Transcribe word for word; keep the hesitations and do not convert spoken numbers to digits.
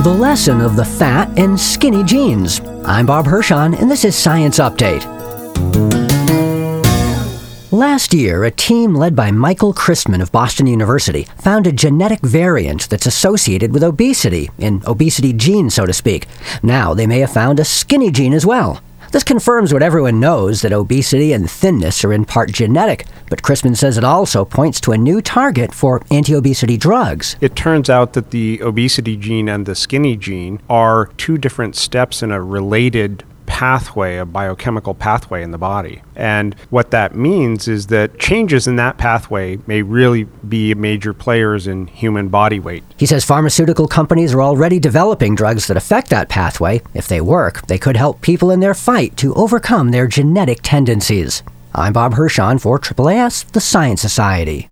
The lesson of the fat and skinny genes. I'm Bob Hirschon, and this is Science Update. Last year, a team led by Michael Christman of Boston University found a genetic variant that's associated with obesity, an obesity gene, so to speak. Now they may have found a skinny gene as well. This confirms what everyone knows, that obesity and thinness are in part genetic, but Christman says it also points to a new target for anti-obesity drugs. It turns out that the obesity gene and the skinny gene are two different steps in a related pathway, a biochemical pathway in the body. And what that means is that changes in that pathway may really be major players in human body weight. He says pharmaceutical companies are already developing drugs that affect that pathway. If they work, they could help people in their fight to overcome their genetic tendencies. I'm Bob Hirschon for A A A S, the Science Society.